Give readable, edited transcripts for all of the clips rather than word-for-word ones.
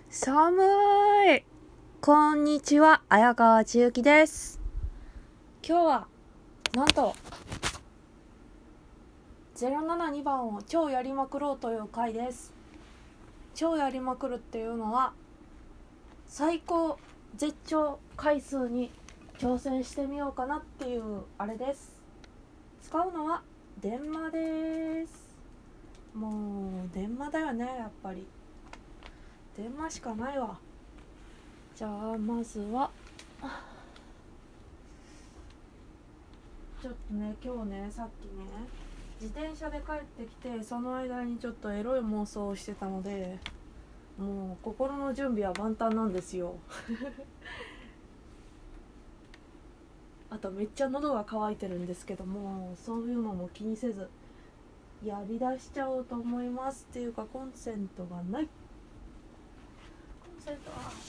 寒い。こんにちは、綾川千幸です。今日はなんと072番を超やりまくろうという回です。超やりまくるっていうのは最高絶頂回数に挑戦してみようかなっていうあれです。使うのは電話です。もう電話だよね、やっぱり電話しかないわ。じゃあまずはちょっとね、今日ね、さっきね自転車で帰ってきて、その間にちょっとエロい妄想をしてたので、もう心の準備は万端なんですよあとめっちゃ喉が渇いてるんですけども、そういうのも気にせずやりだしちゃおうと思います。っていうかコンセントがない。コンセントは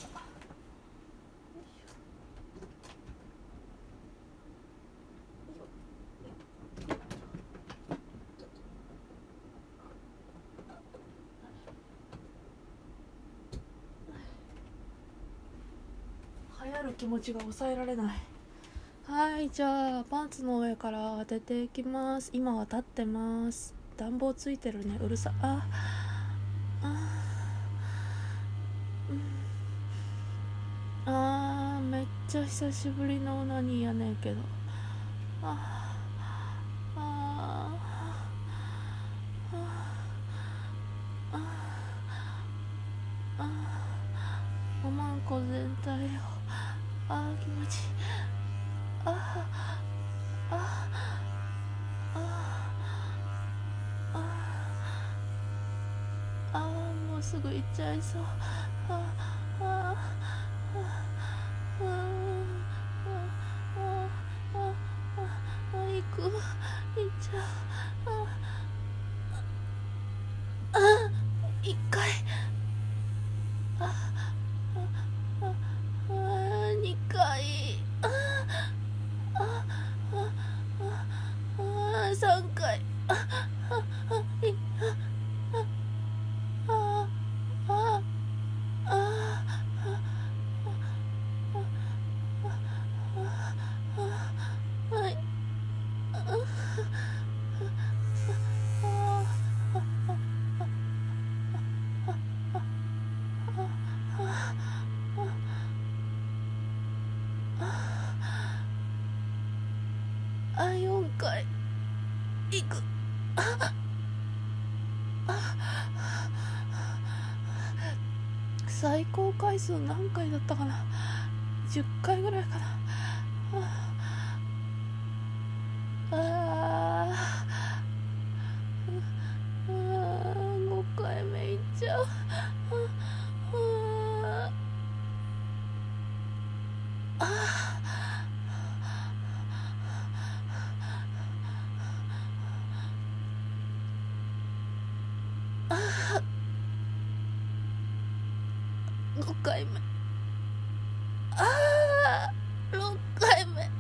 流行る気持ちが抑えられない。はい、じゃあパンツの上から当てていきます。今は立ってます。暖房ついてるね。うるさ。めっちゃ久しぶりのオナニーやねんけど。おまんこ全体を気持ちいい。もうすぐ行っちゃいそう。行っちゃう。一回二回三回4回行く。最高回数何回だったかな。10回ぐらいかな。5回目いっちゃう。5回目6回目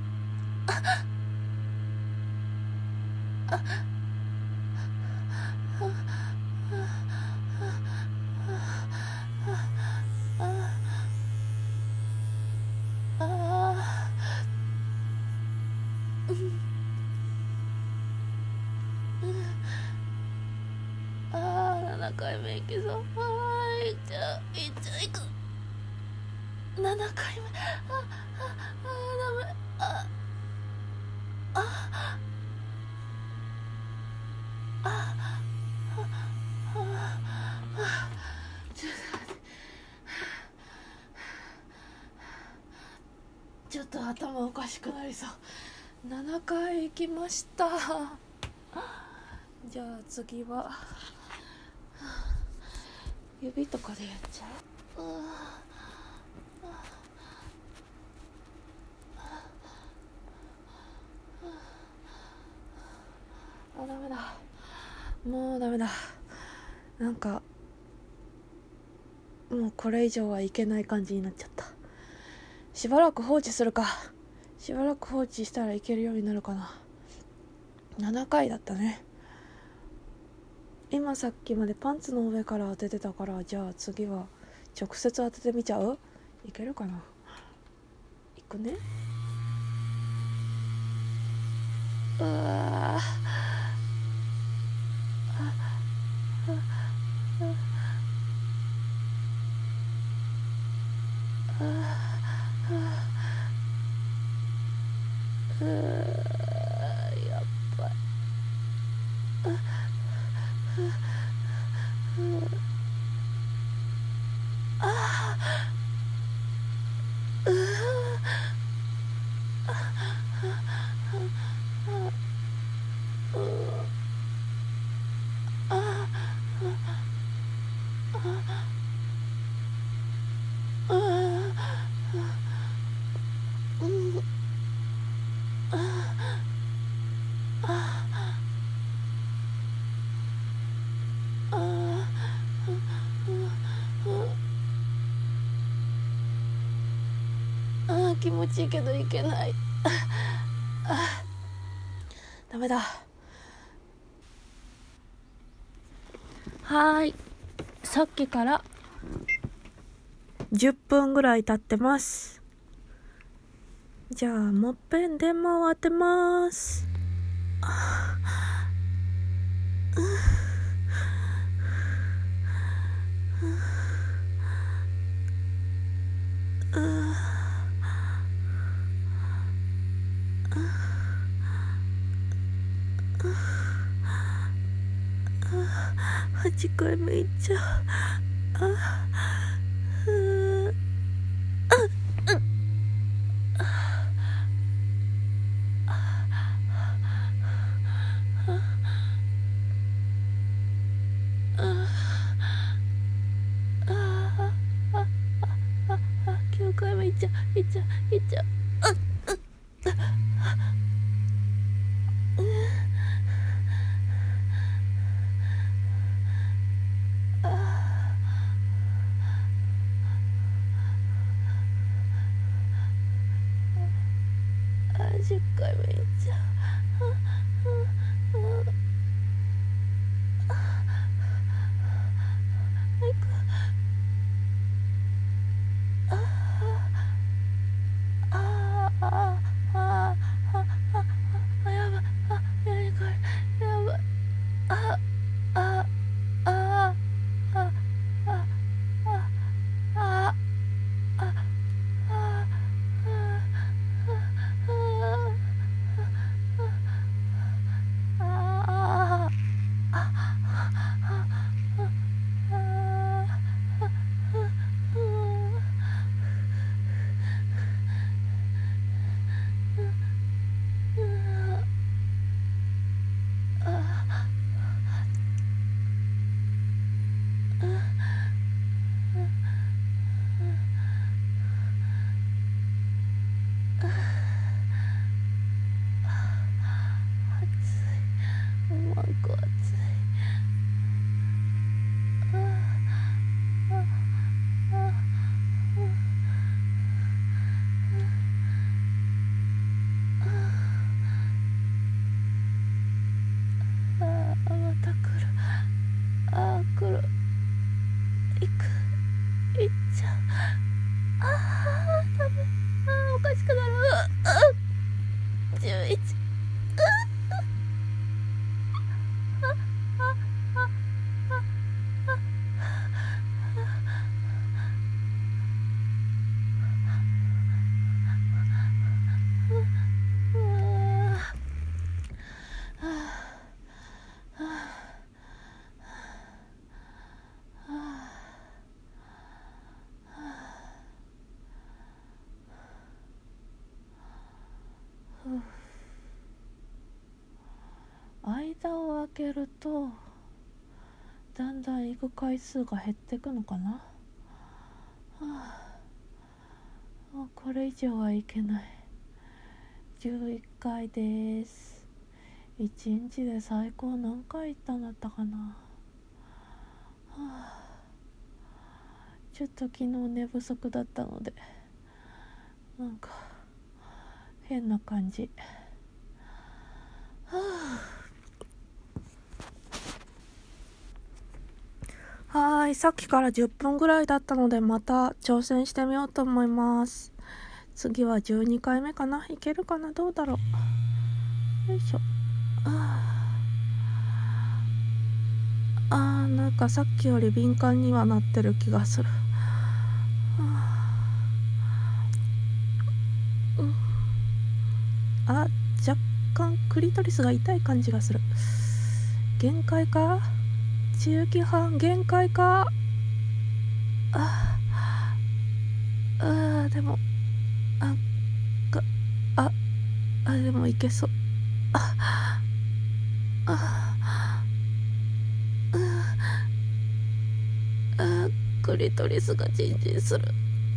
7回目いけそう。いっちゃういく。7回目。ダメ。ちょっと頭おかしくなりそう。7回行きました。じゃあ次は指とかでやっちゃう。ダメだ。もうダメだ。なんかもうこれ以上はいけない感じになっちゃった。しばらく放置するか。しばらく放置したらいけるようになるかな。7回だったね。今さっきまでパンツの上から当ててたから、じゃあ次は直接当ててみちゃう？いけるかな。いくね。うわやっばい。気持ちいいけどいけない。ダメだ。はい、さっきから10分ぐらい経ってます。じゃあもっぺん電話を当てます。8回目いっちゃう。9回目いっちゃう。10回目いっちゃう。間を空けるとだんだん行く回数が減ってくのかな。もうこれ以上はいけない。11回です。1日で最高何回行ったんだったかな。ちょっと昨日寝不足だったのでなんか変な感じ。 さっきから10分ぐらいだったのでまた挑戦してみようと思います。次は12回目かな。いけるかな、どうだろう。よいしょ。なんかさっきより敏感にはなってる気がする。若干クリトリスが痛い感じがする。限界か、中期半限界か。でもでもいけそう。クリトリスがジンジンする。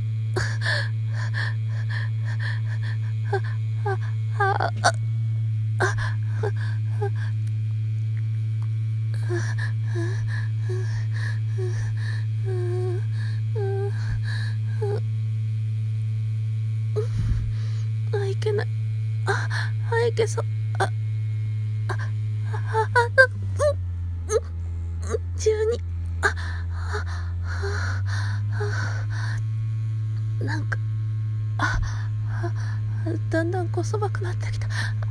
いけない。いけそう。12。なんかだんだんこそばくなってきた。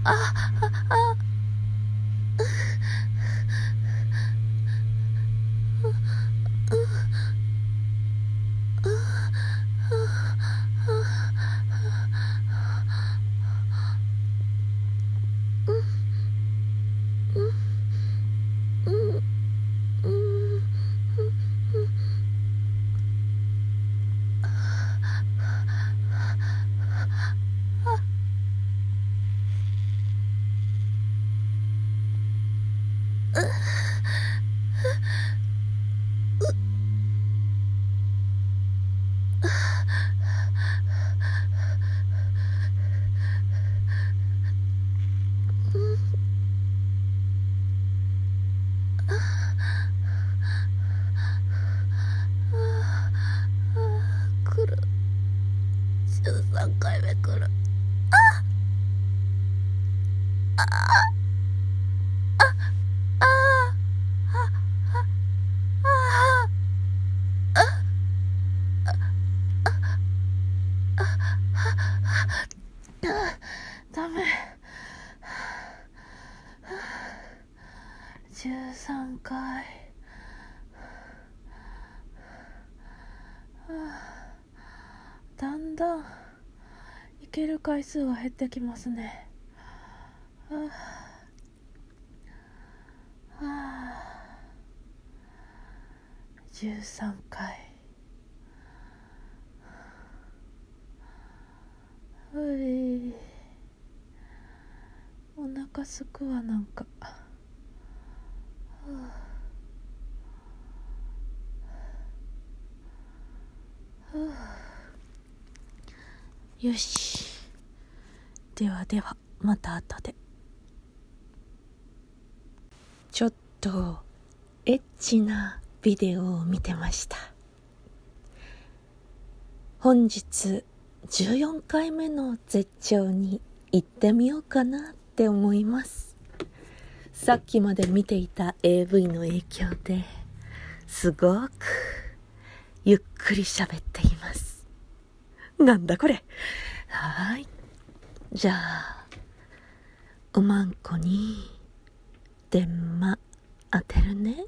来る。13回目来る。ダメ。13回。だんだんいける回数が減ってきますね。13回。お腹すくわ、なんか。よし。ではでは、また後で。ちょっとエッチなビデオを見てました。本日14回目の絶頂に行ってみようかなって思います。さっきまで見ていた AV の影響ですごくゆっくり喋っています。なんだこれ。じゃあおまんこに電話当てるね。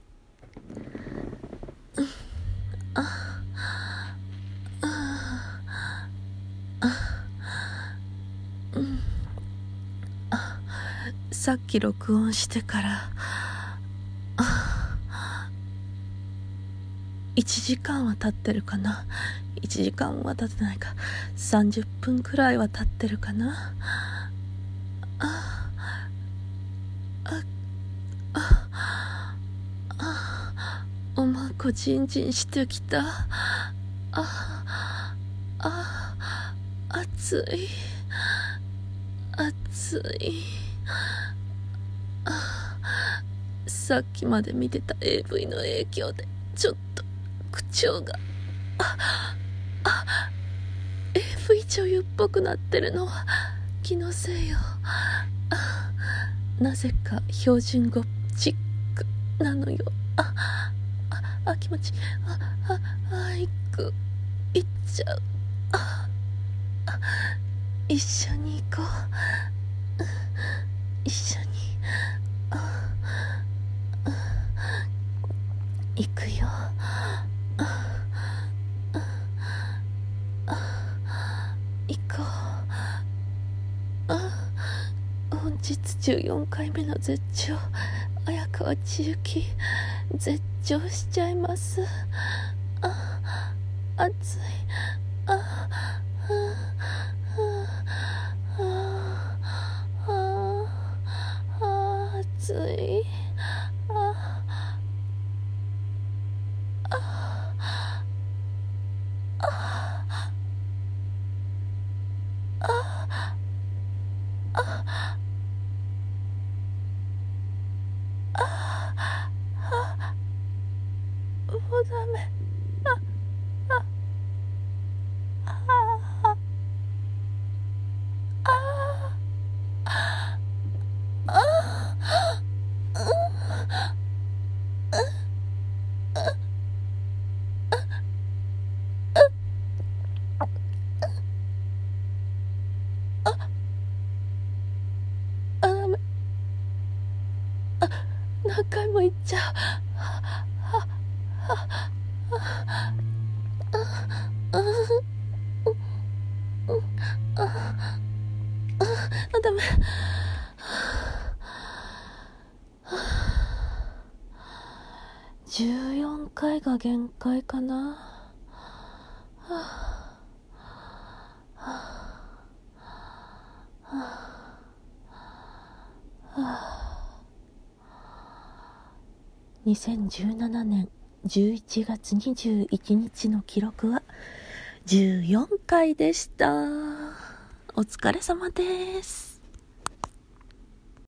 さっき録音してから1時間は経ってるかな。1時間は経ってないか。30分くらいは経ってるかな。おまんこジンジンしてきた。熱い熱い。さっきまで見てた AV の影響でちょっと口調がAV 女優っぽくなってるのは気のせいよ。なぜか標準語チックなのよ。 気持ちいい。行っちゃう。一緒に行こう。一緒に行くよ。行こう。本日14回目の絶頂、綾川千雪、絶頂しちゃいます。暑い。暑い。もうダメ。ダメ。何回も言っちゃう。ダメ。14回が限界かな。2017年11月21日の記録は14回でした。お疲れ様です。